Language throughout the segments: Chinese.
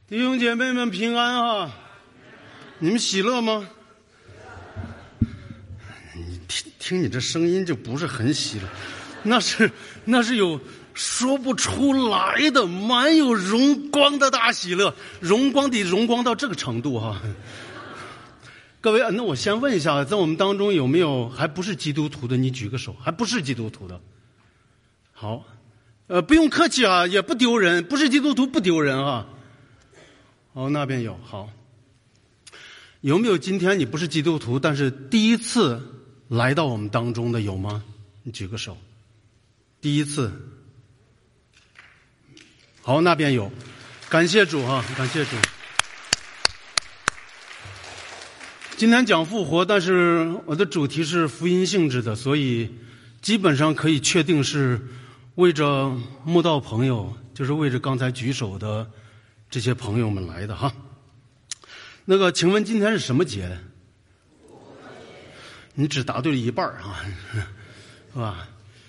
弟兄姐妹们平安啊！你们喜乐吗？你听你这声音就不是很喜乐，那是有说不出来的满有荣光的大喜乐，荣光得荣光到这个程度哈。各位，那我先问一下，在我们当中有没有还不是基督徒的？你举个手，还不是基督徒的。好，不用客气啊，也不丢人，不是基督徒不丢人啊。哦，那边有。好，有没有今天你不是基督徒，但是第一次来到我们当中的有吗？你举个手。第一次。好，那边有。感谢主啊，感谢主。今天讲复活，但是我的主题是福音性质的，所以基本上可以确定是为着慕道朋友，就是为着刚才举手的这些朋友们来的哈。那个，请问今天是什么节？你只答对了一半啊，是吧？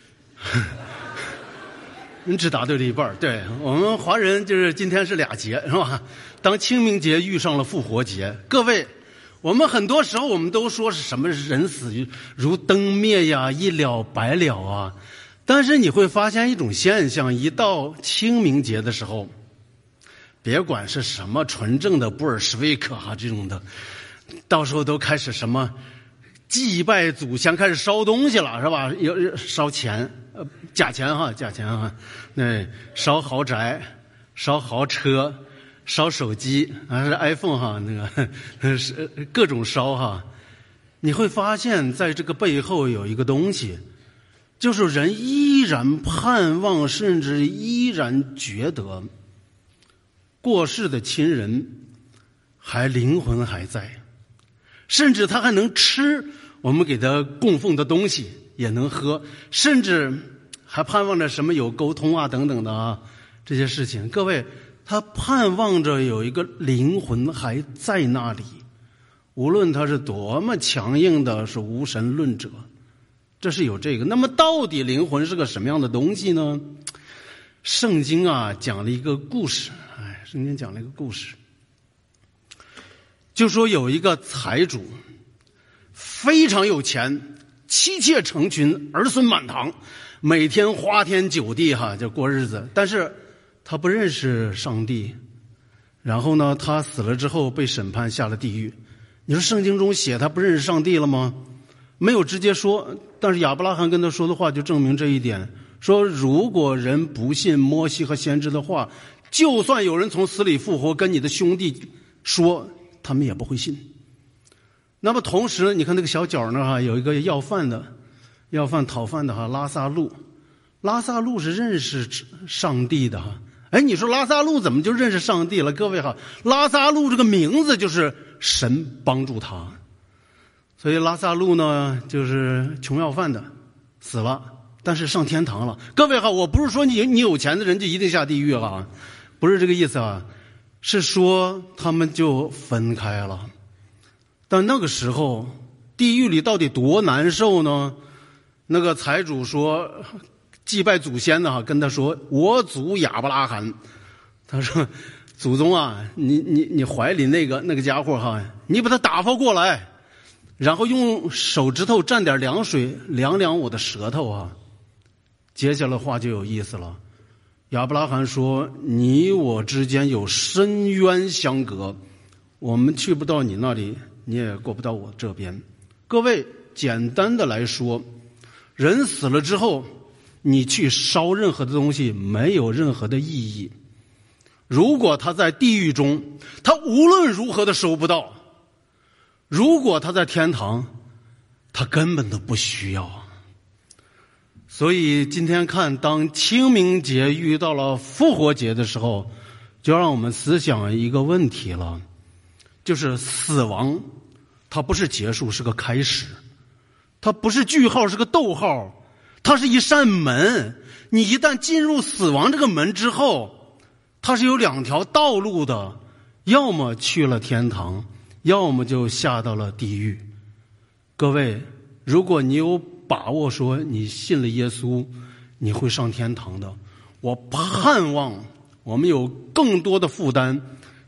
你只答对了一半。对，我们华人就是今天是俩节，是吧？当清明节遇上了复活节，各位，我们很多时候我们都说是什么人死如灯灭呀，一了百了啊。但是你会发现一种现象，一到清明节的时候，别管是什么纯正的布尔什维克啊这种的，到时候都开始什么祭拜祖先，开始烧东西了，是吧？有烧钱，假钱哈，对，烧豪宅，烧豪车，烧手机啊，是 iPhone 哈，那个是各种烧哈。你会发现在这个背后有一个东西，就是人依然盼望，甚至依然觉得过世的亲人灵魂还在，甚至他还能吃我们给他供奉的东西，也能喝，甚至还盼望着什么有沟通啊等等的啊这些事情。各位，他盼望着有一个灵魂还在那里，无论他是多么强硬的是无神论者，这是有这个。那么到底灵魂是个什么样的东西呢？圣经啊讲了一个故事，圣经讲了一个故事，就说有一个财主非常有钱，妻妾成群，儿孙满堂，每天花天酒地哈就过日子，但是他不认识上帝。然后呢，他死了之后被审判下了地狱。你说圣经中写他不认识上帝了吗？没有直接说，但是亚伯拉罕跟他说的话就证明这一点，说如果人不信摩西和先知的话，就算有人从死里复活跟你的兄弟说，他们也不会信。那么同时你看那个小角那哈有一个要饭讨饭的哈，拉撒路是认识上帝的哈。你说拉撒路怎么就认识上帝了？各位哈，拉撒路这个名字就是神帮助他，所以拉撒路呢就是穷要饭的，死了，但是上天堂了。各位哈，我不是说你有钱的人就一定下地狱了，不是这个意思啊，是说他们就分开了。但那个时候地狱里到底多难受呢？那个财主说，祭拜祖先的跟他说，我祖亚伯拉罕，他说祖宗啊，你怀里那个家伙哈，你把他打发过来，然后用手指头蘸点凉水凉凉我的舌头啊。接下来话就有意思了，亚伯拉罕说，你我之间有深渊相隔，我们去不到你那里，你也过不到我这边。各位，简单的来说，人死了之后，你去烧任何的东西没有任何的意义。如果他在地狱中，他无论如何都收不到；如果他在天堂，他根本都不需要。所以今天看，当清明节遇到了复活节的时候，就让我们思想一个问题了，就是死亡它不是结束，是个开始，它不是句号，是个逗号，它是一扇门。你一旦进入死亡这个门之后，它是有两条道路的，要么去了天堂，要么就下到了地狱。各位，如果你有把握说你信了耶稣你会上天堂的，我盼望我们有更多的负担，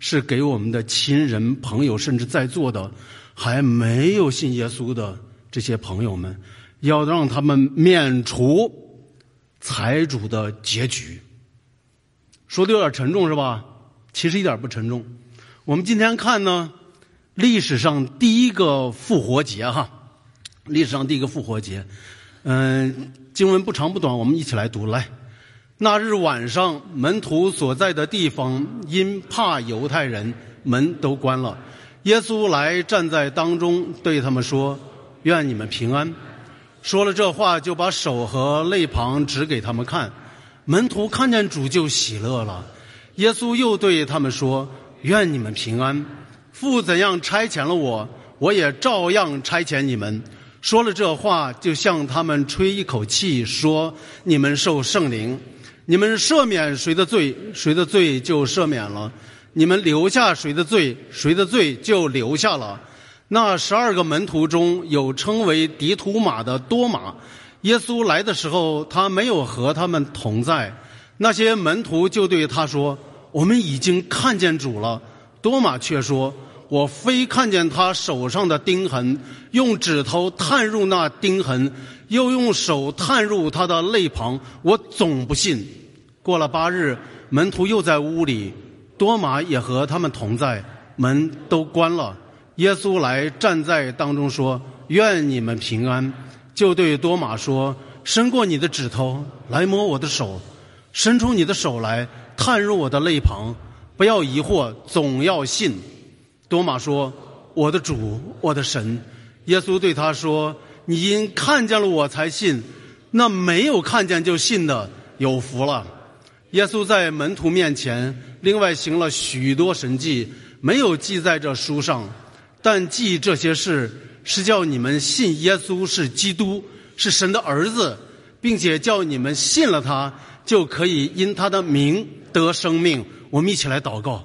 是给我们的亲人、朋友，甚至在座的还没有信耶稣的这些朋友们，要让他们免除财主的结局。说的有点沉重是吧？其实一点不沉重。我们今天看呢，历史上第一个复活节历史上第一个复活节。经文不长不短，我们一起来读。来，那日晚上，门徒所在的地方因怕犹太人，门都关了。耶稣来站在当中，对他们说：愿你们平安。说了这话，就把手和肋旁指给他们看。门徒看见主就喜乐了。耶稣又对他们说：愿你们平安。父怎样差遣了我，我也照样差遣你们。说了这话，就向他们吹一口气，说：你们受圣灵。你们赦免谁的罪，谁的罪就赦免了；你们留下谁的罪，谁的罪就留下了。那12个门徒中有称为迪图马的多马，耶稣来的时候，他没有和他们同在。那些门徒就对他说：我们已经看见主了。多马却说：我非看见他手上的钉痕，用指头探入那钉痕，又用手探入他的肋旁，我总不信。过了8日，门徒又在屋里，多马也和他们同在，门都关了。耶稣来站在当中说：愿你们平安。就对多马说：伸过你的指头来摸我的手，伸出你的手来探入我的肋旁，不要疑惑，总要信。多马说：我的主，我的神。耶稣对他说：你因看见了我才信，那没有看见就信的有福了。耶稣在门徒面前另外行了许多神迹，没有记在这书上，但记这些事是叫你们信耶稣是基督，是神的儿子，并且叫你们信了他，就可以因他的名得生命。我们一起来祷告。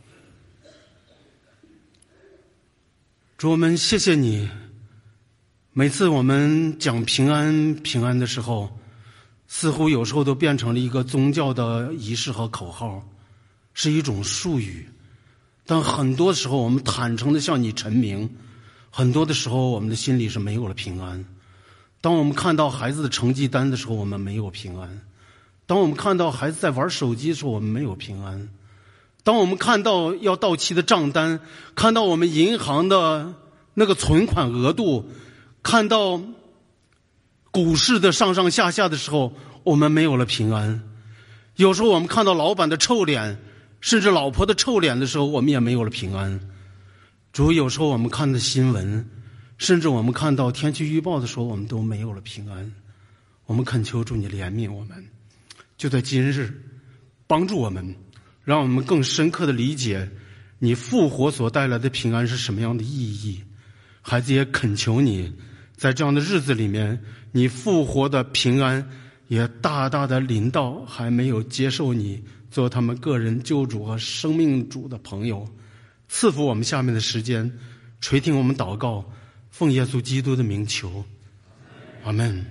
主，我们谢谢你，每次我们讲平安平安的时候，似乎有时候都变成了一个宗教的仪式和口号，是一种术语。但很多时候我们坦诚地向你陈明，很多的时候我们的心里是没有了平安。当我们看到孩子的成绩单的时候，我们没有平安；当我们看到孩子在玩手机的时候，我们没有平安；当我们看到要到期的账单，看到我们银行的那个存款额度，看到股市的上上下下的时候，我们没有了平安。有时候我们看到老板的臭脸，甚至老婆的臭脸的时候，我们也没有了平安。主，有时候我们看的新闻，甚至我们看到天气预报的时候，我们都没有了平安。我们恳求主你怜悯我们，就在今日帮助我们，让我们更深刻的理解你复活所带来的平安是什么样的意义。孩子也恳求你，在这样的日子里面，你复活的平安也大大的临到还没有接受你做他们个人救主和生命主的朋友。赐福我们下面的时间，垂听我们祷告，奉耶稣基督的名求，阿们。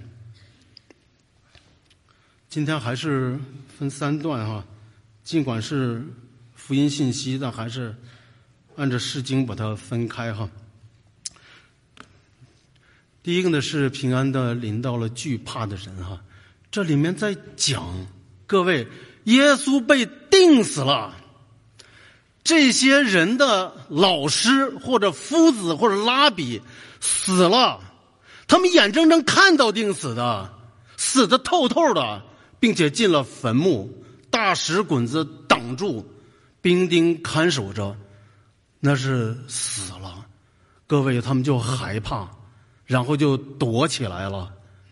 今天还是分3段尽管是福音信息，但还是按照释经把它分开第一个呢是平安的临到了惧怕的人这里面在讲，各位，耶稣被钉死了，这些人的老师或者夫子或者拉比死了，他们眼睁睁看到钉死的，死得透透的，并且进了坟墓，大石滚子挡住，兵丁看守着，那是死了。各位，他们就害怕，然后就躲起来了。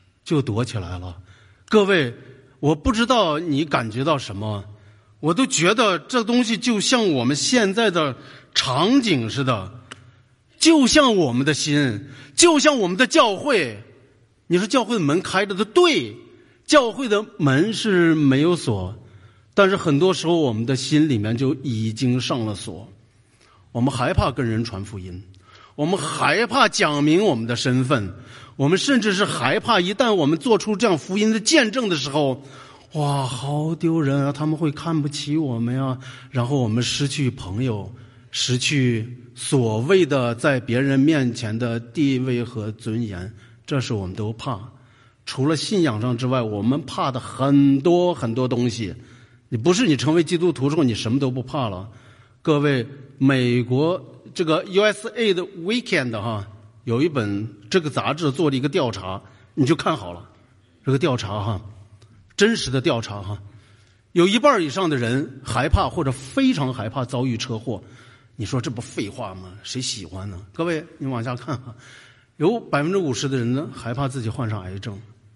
各位，我不知道你感觉到什么，我都觉得这东西就像我们现在的场景似的，就像我们的心，就像我们的教会。你说教会的门开着的，对，教会的门是没有锁，但是很多时候我们的心里面就已经上了锁。我们害怕跟人传福音，我们害怕讲明我们的身份，我们甚至是害怕一旦我们做出这样福音的见证的时候， 哇，好丢人啊！他们会看不起我们呀，然后我们失去朋友，失去所谓的在别人面前的地位和尊严，这是我们都怕。除了信仰上之外，我们怕的很多很多东西。你不是你成为基督徒之后，你什么都不怕了。各位，美国这个 USA 的 Weekend 哈，有一本这个杂志做了一个调查，你就看好了。这个调查哈，真实的调查哈，有1半以上的人害怕或者非常害怕遭遇车祸。你说这不废话吗？谁喜欢呢？各位，你往下看哈，有50%的人呢害怕自己患上癌症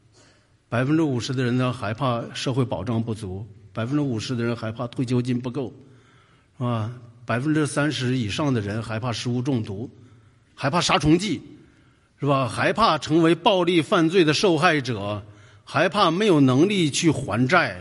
，50%的人呢害怕社会保障不足，50%的人害怕退休金不够，是吧？30%以上的人害怕食物中毒，害怕杀虫剂，是吧？害怕成为暴力犯罪的受害者，害怕没有能力去还债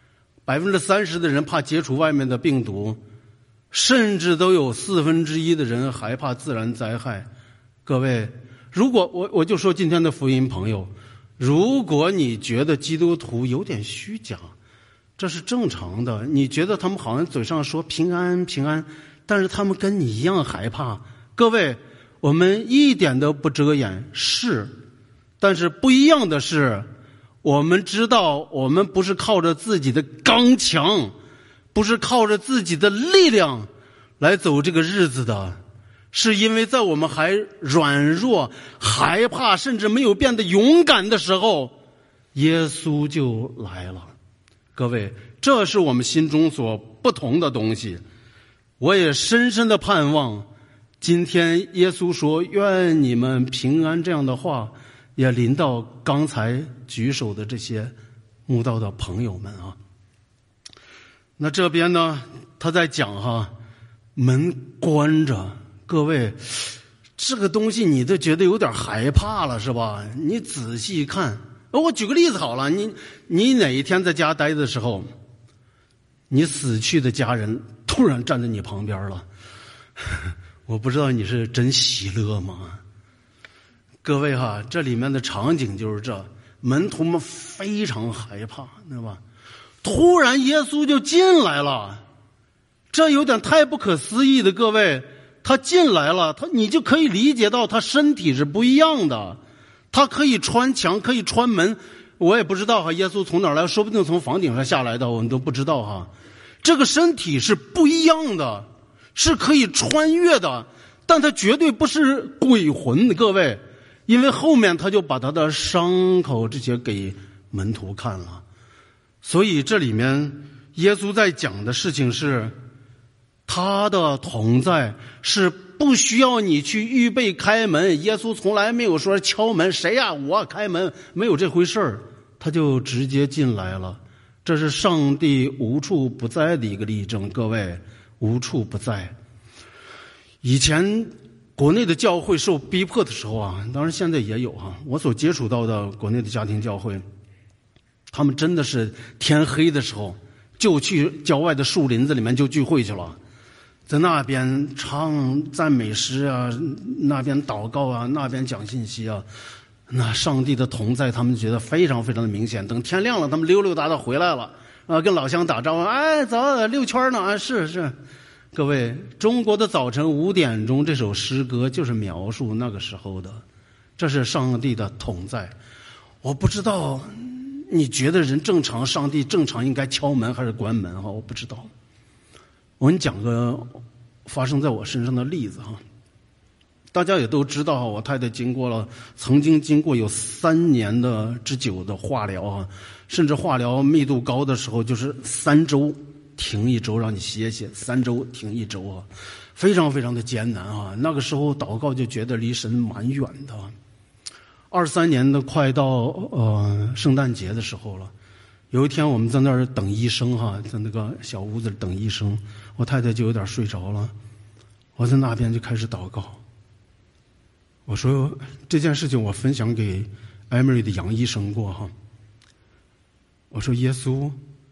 ，30%的人怕接触外面的病毒，甚至都有1/4的人害怕自然灾害。各位，如果我就说今天的福音朋友，如果你觉得基督徒有点虚假，这是正常的。你觉得他们好像嘴上说平安平安，但是他们跟你一样害怕。各位，我们一点都不遮掩，是，但是不一样的是，我们知道我们不是靠着自己的刚强，不是靠着自己的力量来走这个日子的，是因为在我们还软弱、害怕，甚至没有变得勇敢的时候，耶稣就来了。各位，这是我们心中所不同的东西。我也深深的盼望，今天耶稣说愿你们平安这样的话，也临到刚才举手的这些慕道的朋友们啊。那这边呢，他在讲哈，门关着，各位，这个东西你都觉得有点害怕了是吧？你仔细看，我举个例子好了，你哪一天在家待的时候，你死去的家人突然站在你旁边了，我不知道你是真喜乐吗？各位哈，这里面的场景就是这，门徒们非常害怕，对吧？突然耶稣就进来了，这有点太不可思议的。各位，他进来了，你就可以理解到他身体是不一样的，他可以穿墙，可以穿门，我也不知道哈，耶稣从哪儿来，说不定从房顶上下来的，我们都不知道哈。这个身体是不一样的，是可以穿越的，但他绝对不是鬼魂的，各位，因为后面他就把他的伤口这些给门徒看了。所以这里面耶稣在讲的事情是，他的同在是不需要你去预备开门，耶稣从来没有说敲门，谁呀？我开门，没有这回事儿，他就直接进来了。这是上帝无处不在的一个例证，各位，无处不在。以前国内的教会受逼迫的时候啊，当然现在也有哈，我所接触到的国内的家庭教会，他们真的是天黑的时候就去郊外的树林子里面就聚会去了，在那边唱赞美诗啊，那边祷告啊，那边讲信息啊，那上帝的同在他们觉得非常非常的明显。等天亮了，他们溜溜达达回来了啊，跟老乡打招呼，哎，走，溜圈呢啊，是。各位，中国的早晨5点钟这首诗歌就是描述那个时候的，这是上帝的同在。我不知道你觉得人正常，上帝正常应该敲门还是关门哈？我不知道。我给你讲个发生在我身上的例子哈。大家也都知道，我太太曾经经过有3年之久的化疗啊，甚至化疗密度高的时候就是3周停1周让你歇歇，3周停1周啊，非常非常的艰难啊。那个时候祷告就觉得离神蛮远的。23年的快到圣诞节的时候了，有一天我们在那儿等医生哈，在那个小屋子里等医生，我太太就有点睡着了，我在那边就开始祷告。我说这件事情我分享给艾米丽的杨医生过哈。我说耶稣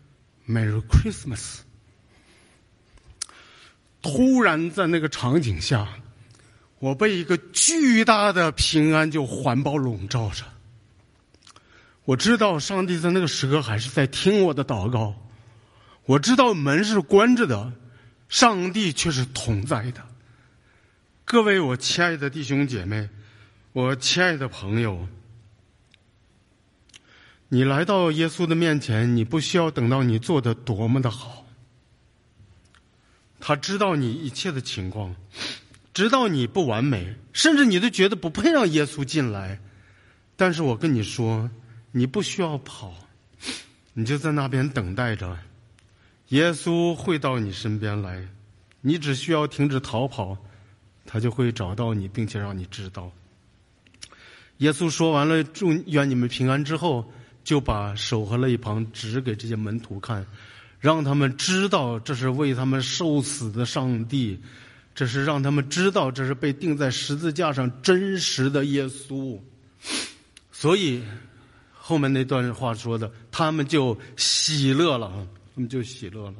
Merry Christmas。 突然在那个场景下，我被一个巨大的平安就环抱笼罩着。 我知道上帝在那个时刻还是在听我的祷告，我知道门是关着的，上帝却是同在的。各位我亲爱的弟兄姐妹，我亲爱的朋友，你来到耶稣的面前，你不需要等到你做得多么的好，他知道你一切的情况，知道你不完美，甚至你都觉得不配让耶稣进来。但是我跟你说，你不需要跑，你就在那边等待着，耶稣会到你身边来，你只需要停止逃跑，他就会找到你，并且让你知道。耶稣说完了祝愿你们平安之后，就把手和肋旁指给这些门徒看，让他们知道这是为他们受死的上帝，这是让他们知道这是被钉在十字架上真实的耶稣。所以后面那段话说的，他们就喜乐了，他们就喜乐了。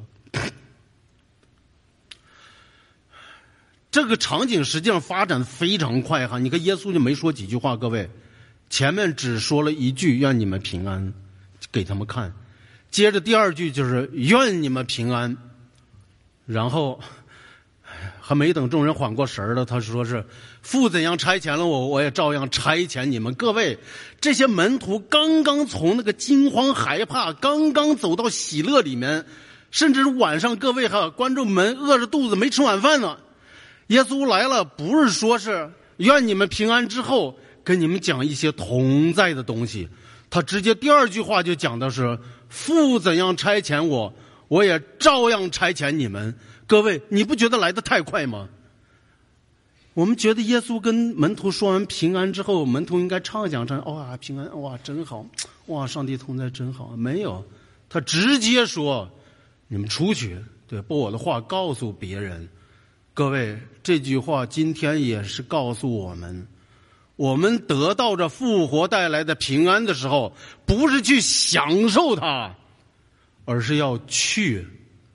这个场景实际上发展非常快哈，你看耶稣就没说几句话，各位，前面只说了一句愿你们平安给他们看，接着第二句就是愿你们平安，然后还没等众人缓过神了，他说是父怎样差遣了我，我也照样差遣你们。各位，这些门徒刚刚从那个惊慌害怕刚刚走到喜乐里面，甚至是晚上各位哈关着门饿着肚子没吃晚饭呢，耶稣来了，不是说是愿你们平安之后跟你们讲一些同在的东西，他直接第二句话就讲的是父怎样差遣我，我也照样差遣你们。各位，你不觉得来得太快吗？我们觉得耶稣跟门徒说完平安之后，门徒应该唱哇平安，哇真好，哇上帝同在真好。没有，他直接说你们出去，对，把我的话告诉别人。各位，这句话今天也是告诉我们，我们得到着复活带来的平安的时候，不是去享受它，而是要去。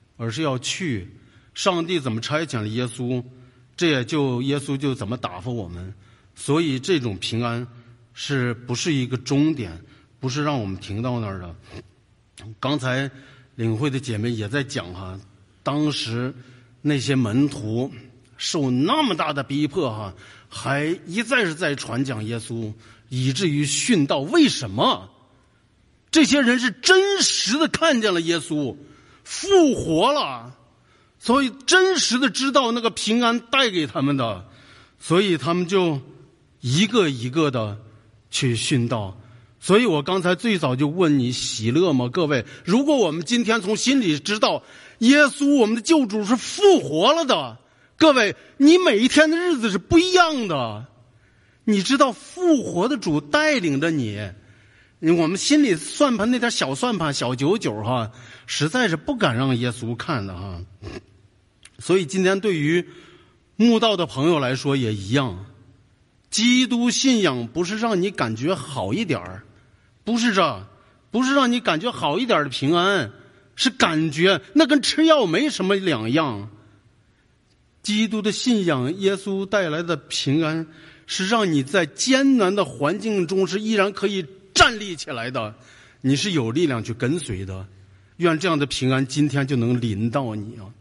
上帝怎么差遣了耶稣，这也就耶稣就怎么打发我们。所以这种平安是不是一个终点，不是让我们停到那儿的。刚才领会的姐妹也在讲哈，当时那些门徒受那么大的逼迫哈，还一再是在传讲耶稣，以至于殉道。为什么？这些人是真实的看见了耶稣复活了，所以真实的知道那个平安带给他们的，所以他们就一个一个的去殉道。所以我刚才最早就问你喜乐吗？各位，如果我们今天从心里知道耶稣我们的救主是复活了的，各位，你每一天的日子是不一样的。你知道复活的主带领着你，我们心里算盘那点小算盘小99哈，实在是不敢让耶稣看的哈。所以今天对于慕道的朋友来说也一样，基督信仰不是让你感觉好一点，不是让你感觉好一点的平安，是感觉那跟吃药没什么两样。基督的信仰，耶稣带来的平安，是让你在艰难的环境中是依然可以站立起来的，你是有力量去跟随的。愿这样的平安今天就能临到你啊！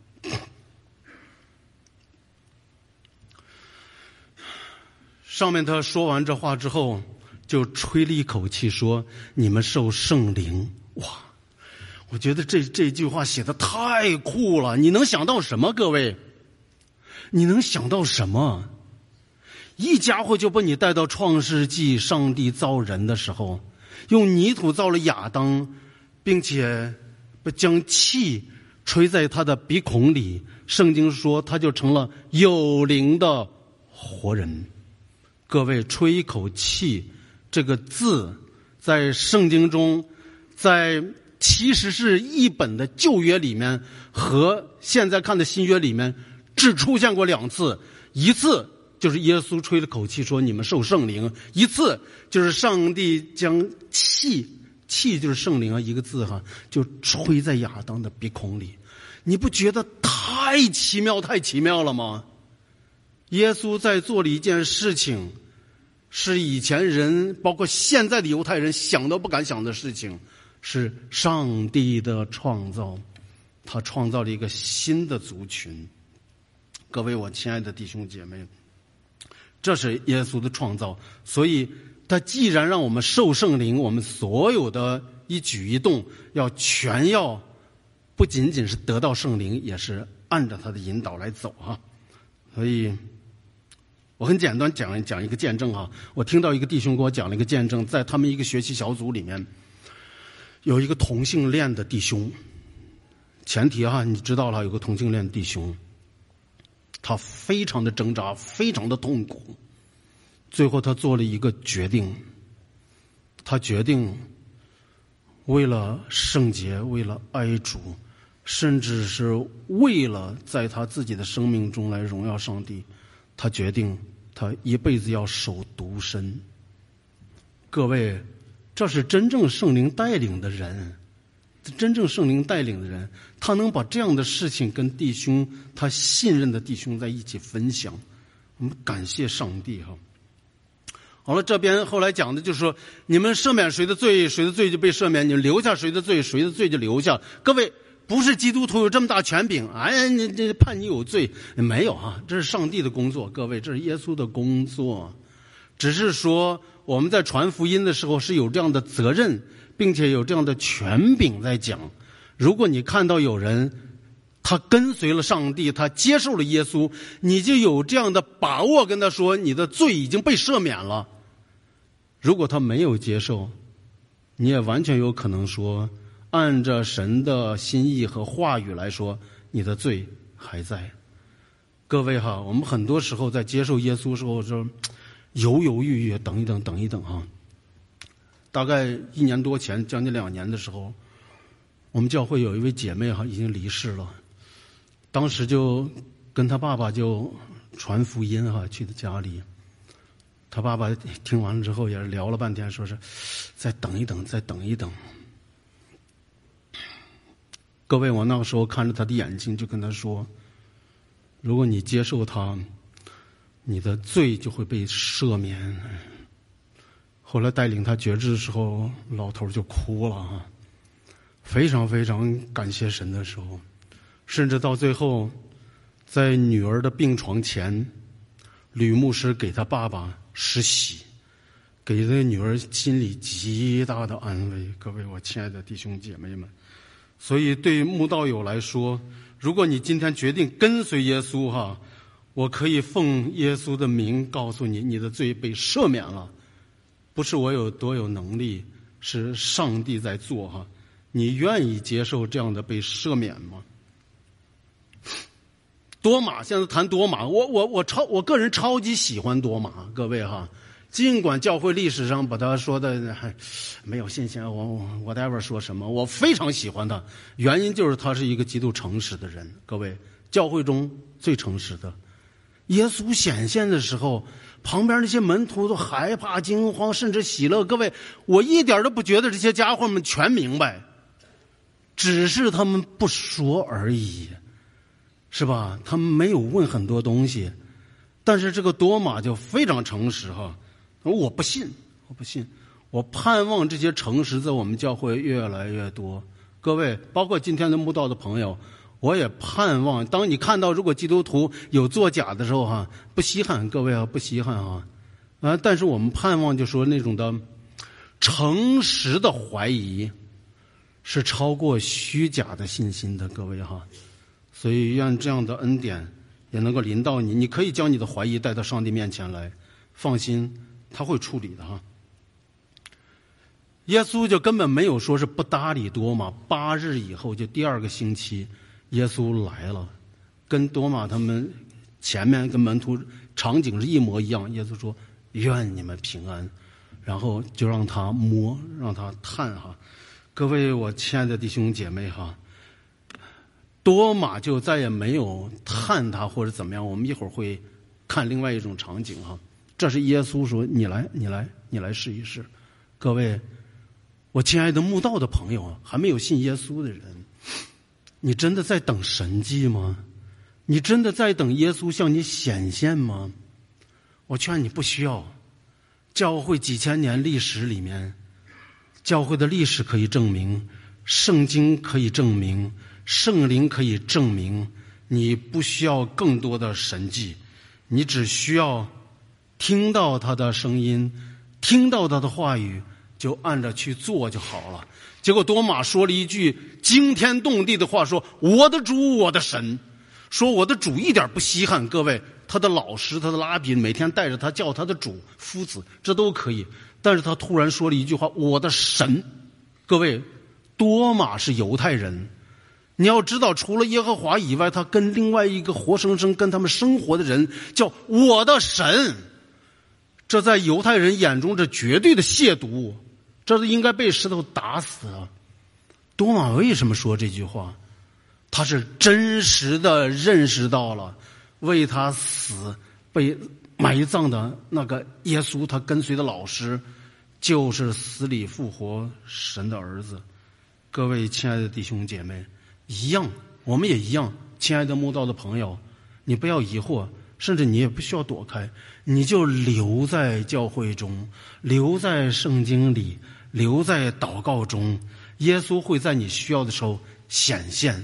上面他说完这话之后，就吹了一口气说：“你们受圣灵。”哇！我觉得这句话写得太酷了。你能想到什么？各位，你能想到什么？一家伙就把你带到创世纪，上帝造人的时候，用泥土造了亚当，并且将气吹在他的鼻孔里。圣经说他就成了有灵的活人。各位，吹一口气这个字在圣经中，其实是一本的旧约里面和现在看的新约里面只出现过2次，一次就是耶稣吹了口气说你们受圣灵，一次就是上帝将气就是圣灵啊，一个字哈，就吹在亚当的鼻孔里。你不觉得太奇妙了吗？耶稣在做了一件事情， 是以前人包括现在的犹太人想都不敢想的事情，是上帝的创造，他创造了一个新的族群。各位我亲爱的弟兄姐妹，这是耶稣的创造，所以他既然让我们受圣灵，我们所有的一举一动全要不仅仅是得到圣灵，也是按照他的引导来走啊。所以我很简单讲一个见证啊，我听到一个弟兄给我讲了一个见证，在他们一个学习小组里面有一个同性恋的弟兄，前提啊，你知道了，有个同性恋弟兄，他非常的挣扎，非常的痛苦，最后他做了一个决定，他决定为了圣洁，为了爱主，甚至是为了在他自己的生命中来荣耀上帝，他决定他一辈子要守独身。各位，这是真正圣灵带领的人，真正圣灵带领的人，他能把这样的事情跟弟兄，他信任的弟兄在一起分享，我们感谢上帝哈。好了，这边后来讲的就是说，你们赦免谁的罪，谁的罪就被赦免；你们留下谁的罪，谁的罪就留下。各位，不是基督徒有这么大权柄，哎，你这判你有罪没有啊？这是上帝的工作，各位，这是耶稣的工作。只是说我们在传福音的时候是有这样的责任，并且有这样的权柄在讲。如果你看到有人他跟随了上帝，他接受了耶稣，你就有这样的把握跟他说你的罪已经被赦免了。如果他没有接受，你也完全有可能说，按着神的心意和话语来说，你的罪还在。各位哈，我们很多时候在接受耶稣的时候就犹犹豫豫，等一等哈。大概1年多前，将近2年的时候，我们教会有一位姐妹哈已经离世了，当时就跟他爸爸就传福音哈，去他家里。他爸爸听完了之后也是聊了半天，说是再等一等，再等一等。各位，我那个时候看着他的眼睛，就跟他说，如果你接受他，你的罪就会被赦免。后来带领他决志的时候，老头就哭了啊，非常非常感谢神的时候，甚至到最后在女儿的病床前，吕牧师给他爸爸施洗，给这女儿心里极大的安慰。各位我亲爱的弟兄姐妹们，所以对慕道友来说，如果你今天决定跟随耶稣哈，我可以奉耶稣的名告诉你，你的罪被赦免了，不是我有多有能力，是上帝在做哈。你愿意接受这样的被赦免吗？多马，现在谈多马，我个人超级喜欢多马，各位哈。尽管教会历史上把他说的没有信心，我 whatever 说什么，我非常喜欢他，原因就是他是一个极度诚实的人。各位，教会中最诚实的。耶稣显现的时候，旁边那些门徒都害怕惊慌，甚至喜乐。各位，我一点都不觉得这些家伙们全明白，只是他们不说而已，是吧？他们没有问很多东西，但是这个多马就非常诚实哈。我不信，我盼望这些诚实在我们教会越来越多。各位，包括今天的慕道的朋友，我也盼望，当你看到如果基督徒有作假的时候哈，不稀罕，各位啊，不稀罕啊，但是我们盼望就说那种的诚实的怀疑是超过虚假的信心的，各位哈。所以愿这样的恩典也能够临到你，你可以将你的怀疑带到上帝面前来，放心，他会处理的哈。耶稣就根本没有说是不搭理多马，8日以后就第2个星期，耶稣来了，跟多马他们前面跟门徒场景是一模一样。耶稣说愿你们平安，然后就让他摸，让他探哈。各位我亲爱的弟兄姐妹哈，多马就再也没有探他或者怎么样，我们一会儿会看另外一种场景哈。这是耶稣说你来试一试。各位我亲爱的慕道的朋友啊，还没有信耶稣的人，你真的在等神迹吗？你真的在等耶稣向你显现吗？我劝你不需要， 教会几千年历史里面，教会的历史可以证明，圣经可以证明，圣灵可以证明，你不需要更多的神迹，你只需要听到他的声音，听到他的话语，就按着去做就好了。结果多马说了一句惊天动地的话，说我的主，我的神。说我的主一点不稀罕，各位，他的老师，他的拉比每天带着他叫他的主夫子，这都可以。但是他突然说了一句话，我的神。各位，多马是犹太人，你要知道，除了耶和华以外，他跟另外一个活生生跟他们生活的人叫我的神，这在犹太人眼中这绝对的亵渎，这是应该被石头打死啊。多马为什么说这句话？他是真实的认识到了为他死被埋葬的那个耶稣，他跟随的老师就是死里复活神的儿子。各位亲爱的弟兄姐妹，一样，我们也一样。亲爱的慕道的朋友，你不要疑惑，甚至你也不需要躲开，你就留在教会中，留在圣经里，留在祷告中，耶稣会在你需要的时候显现。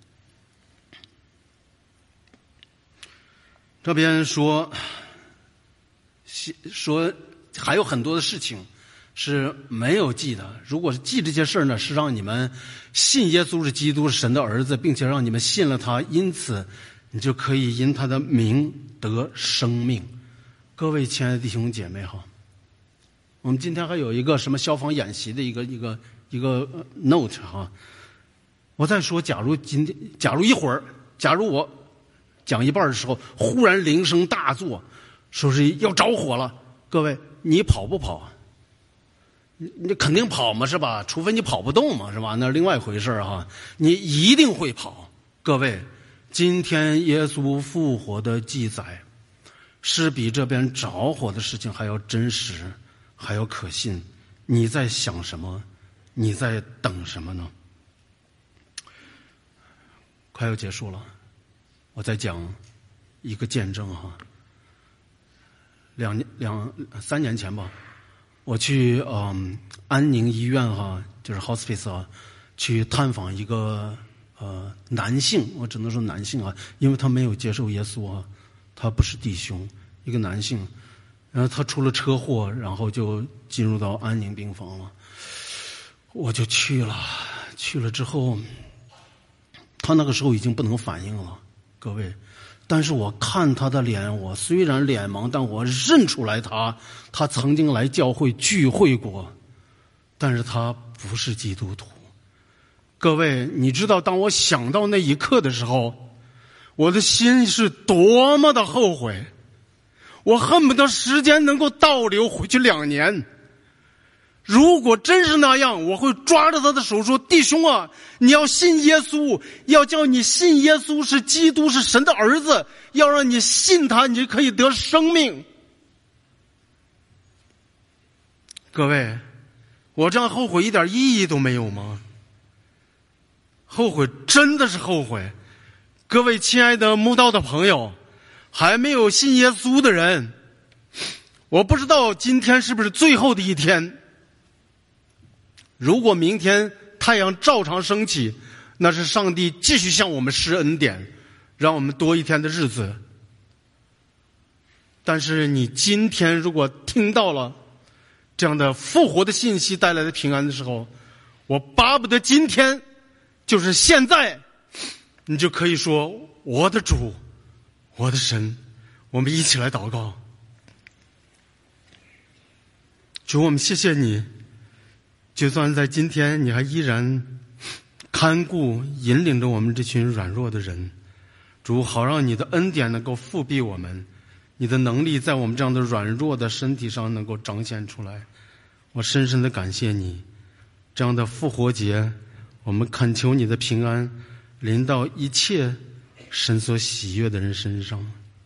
这边说还有很多的事情是没有记的，如果是记这些事呢，是让你们信耶稣是基督是神的儿子，并且让你们信了他，因此你就可以因他的名得生命。各位亲爱的弟兄姐妹哈，我们今天还有一个什么消防演习的一个 note 哈。我再说，假如一会儿，假如我讲一半的时候，忽然铃声大作，说是要着火了，各位，你跑不跑？你肯定跑嘛，是吧？除非你跑不动嘛，是吧？那另外一回事哈。你一定会跑。各位，今天耶稣复活的记载，是比这边着火的事情还要真实，还要可信。你在想什么？你在等什么呢？快要结束了。我再讲一个见证哈，3年前吧，我去安宁医院哈，就是 hospice 啊，去探访一个男性，我只能说男性啊，因为他没有接受耶稣啊，他不是弟兄，一个男性，然后他出了车祸，然后就进入到安宁病房了，我就去了之后，他那个时候已经不能反应了。各位，但是我看他的脸，我虽然脸盲，但我认出来他曾经来教会聚会过，但是他不是基督徒。各位，你知道当我想到那一刻的时候，我的心是多么的后悔，我恨不得时间能够倒流回去2年。如果真是那样，我会抓着他的手说，弟兄啊，你要信耶稣，要叫你信耶稣是基督是神的儿子，要让你信他，你就可以得生命。各位，我这样后悔一点意义都没有吗？后悔，真的是后悔。各位亲爱的慕道的朋友，还没有信耶稣的人，我不知道今天是不是最后的一天。如果明天太阳照常升起，那是上帝继续向我们施恩典，让我们多一天的日子。但是你今天如果听到了这样的复活的信息带来的平安的时候，我巴不得今天就是现在，你就可以说，我的主，我的神。我们一起来祷告。主，我们谢谢你，就算在今天你还依然看顾引领着我们这群软弱的人，主，好让你的恩典能够复庇我们，你的能力在我们这样的软弱的身体上能够彰显出来。我深深的感谢你，这样的复活节，我们恳求你的平安临到一切神所喜悦的人身上。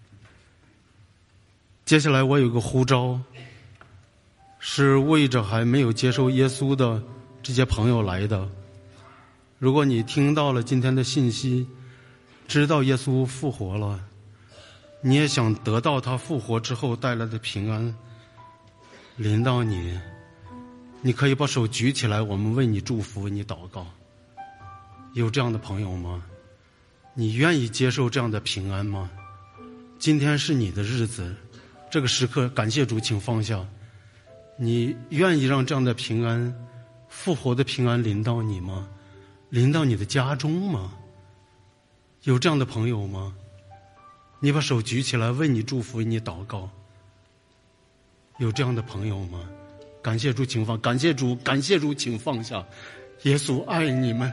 接下来我有个呼召，是为着还没有接受耶稣的这些朋友来的。如果你听到了今天的信息，知道耶稣复活了，你也想得到他复活之后带来的平安， 临到你，你可以把手举起来，我们为你祝福，为你祷告。有这样的朋友吗？你愿意接受这样的平安吗？今天是你的日子，这个时刻感谢主，请放下。你愿意让这样的平安，复活的平安临到你吗？临到你的家中吗？有这样的朋友吗？你把手举起来，为你祝福，为你祷告。有这样的朋友吗？感谢主，请放，感谢主，感谢主，请放下。耶稣爱你们。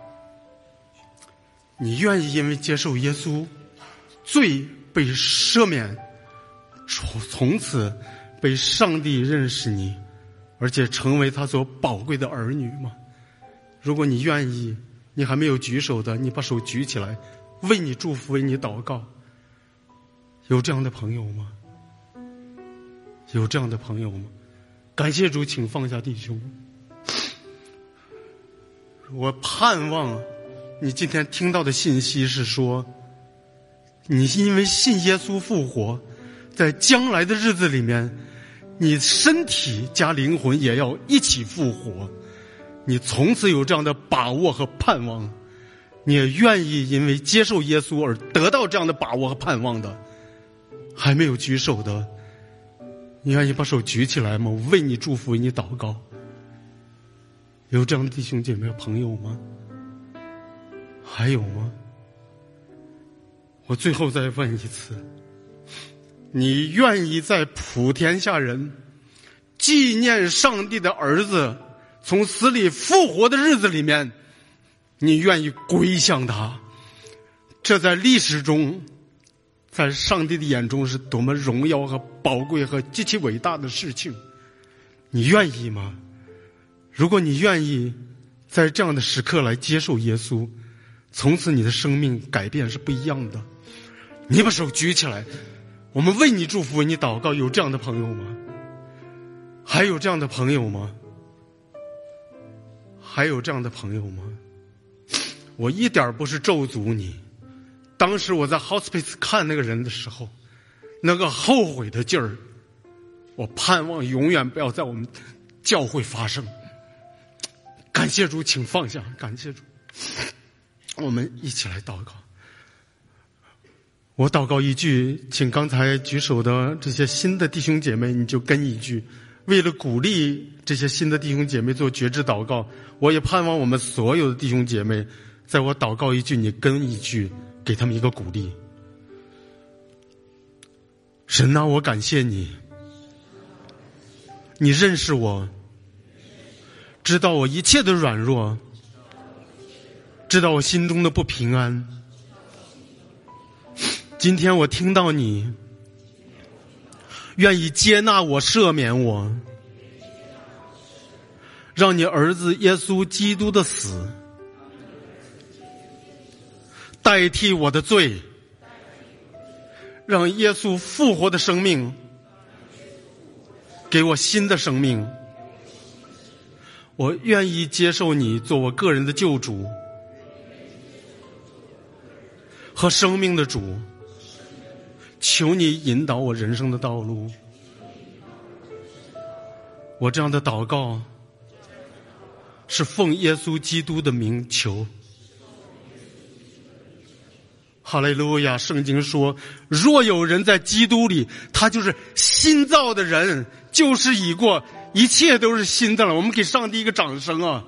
你愿意因为接受耶稣，罪被赦免，从此被上帝认识你，而且成为他所宝贵的儿女吗？如果你愿意，你还没有举手的，你把手举起来，为你祝福，为你祷告。有这样的朋友吗？有这样的朋友吗？感谢主，请放下弟兄。我盼望你今天听到的信息是说，你因为信耶稣复活，在将来的日子里面，你身体加灵魂也要一起复活。你从此有这样的把握和盼望，你也愿意因为接受耶稣而得到这样的把握和盼望的。还没有举手的，你愿意把手举起来吗？我为你祝福，为你祷告。有这样的弟兄姐妹朋友吗？还有吗？我最后再问一次，你愿意在普天下人纪念上帝的儿子从死里复活的日子里面，你愿意归向他？这在历史中，在上帝的眼中是多么荣耀和宝贵和极其伟大的事情，你愿意吗？如果你愿意在这样的时刻来接受耶稣，从此你的生命改变是不一样的。你把手举起来，我们为你祝福，为你祷告。有这样的朋友吗？还有这样的朋友吗？还有这样的朋友吗？我一点不是咒诅你，当时我在 hospice 看那个人的时候，那个后悔的劲儿，我盼望永远不要在我们教会发生。感谢主，请放下，感谢主。我们一起来祷告。我祷告一句，请刚才举手的这些新的弟兄姐妹，你就跟一句。为了鼓励这些新的弟兄姐妹做决志祷告，我也盼望我们所有的弟兄姐妹，在我祷告一句，你跟一句，给他们一个鼓励。神啊，我感谢你，你认识我，知道我一切的软弱，知道我心中的不平安。今天我听到你愿意接纳我，赦免我，让你儿子耶稣基督的死代替我的罪，让耶稣复活的生命给我新的生命。我愿意接受你做我个人的救主和生命的主，求你引导我人生的道路。我这样的祷告是奉耶稣基督的名求。哈利路亚！圣经说，若有人在基督里，他就是新造的人，旧事已过，一切都是新的了。我们给上帝一个掌声啊！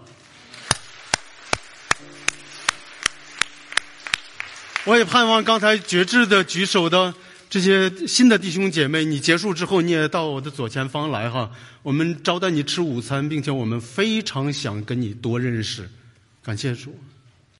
我也盼望刚才决志的举手的这些新的弟兄姐妹，你结束之后你也到我的左前方来哈，我们招待你吃午餐，并且我们非常想跟你多认识。感谢主。